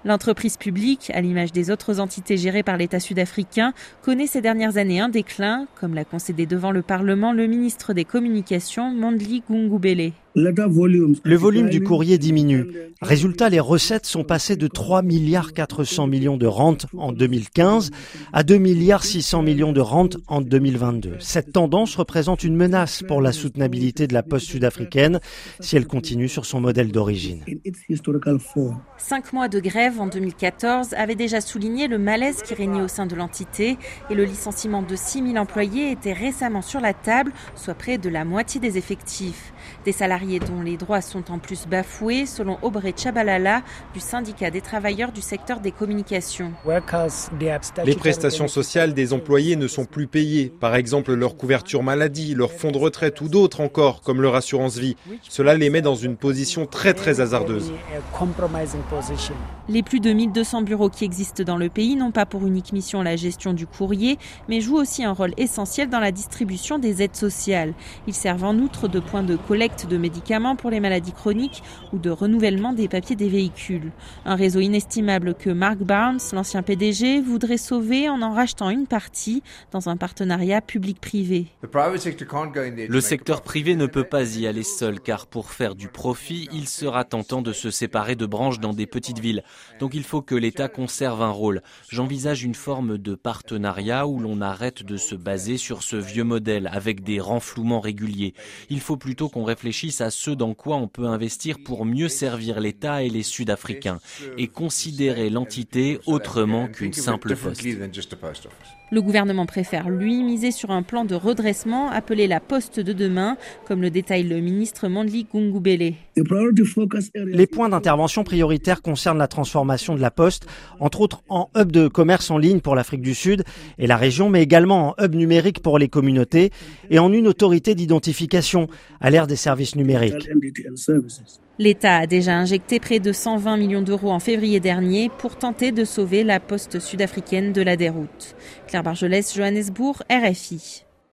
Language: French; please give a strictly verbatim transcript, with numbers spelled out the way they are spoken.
L'entreprise publique, à l'image des autres entités gérées par l'État sud-africain, connaît ces dernières années un déclin, comme l'a concédé devant le Parlement le ministre des Communications, Mondli Gungubele. Le volume du courrier diminue. Résultat, les recettes sont passées de trois milliards quatre cents millions de rentes en deux mille quinze à deux milliards six cents millions de rentes en deux mille vingt-deux. Cette tendance représente une menace pour la soutenabilité de la poste sud-africaine si elle continue sur son modèle d'origine. Cinq mois de grève en deux mille quatorze avaient déjà souligné le malaise qui régnait au sein de l'entité et le licenciement de six mille employés était récemment sur la table, soit près de la moitié des effectifs. Des salariés dont les droits sont en plus bafoués, selon Aubrey Chabalala du syndicat des travailleurs du secteur des communications. Les prestations sociales des employés ne sont plus payées. Par exemple, leur couverture maladie, leur fonds de retraite ou d'autres encore, comme leur assurance vie. Cela les met dans une position très très hasardeuse. Les plus de mille deux cents bureaux qui existent dans le pays n'ont pas pour unique mission la gestion du courrier, mais jouent aussi un rôle essentiel dans la distribution des aides sociales. Ils servent en outre de point de collecte de médicaments pour les maladies chroniques ou de renouvellement des papiers des véhicules. Un réseau inestimable que Mark Barnes, l'ancien P D G, voudrait sauver en en rachetant une partie dans un partenariat public-privé. Le secteur privé ne peut pas y aller seul car pour faire du profit, il sera tentant de se séparer de branches dans des petites villes. Donc il faut que l'État conserve un rôle. J'envisage une forme de partenariat où l'on arrête de se baser sur ce vieux modèle avec des renflouements réguliers. Il faut plutôt qu'on réfléchisse à ce dans quoi on peut investir pour mieux servir l'État et les Sud-Africains et considérer l'entité autrement qu'une simple poste. Le gouvernement préfère, lui, miser sur un plan de redressement appelé la poste de demain, comme le détaille le ministre Mondli Gungubele. Les points d'intervention prioritaires concernent la transformation de la poste, entre autres en hub de commerce en ligne pour l'Afrique du Sud et la région, mais également en hub numérique pour les communautés et en une autorité d'identification à l'ère des services numériques. L'État a déjà injecté près de cent vingt millions d'euros en février dernier pour tenter de sauver la poste sud-africaine de la déroute. Claire Bargelès, Johannesburg, R F I.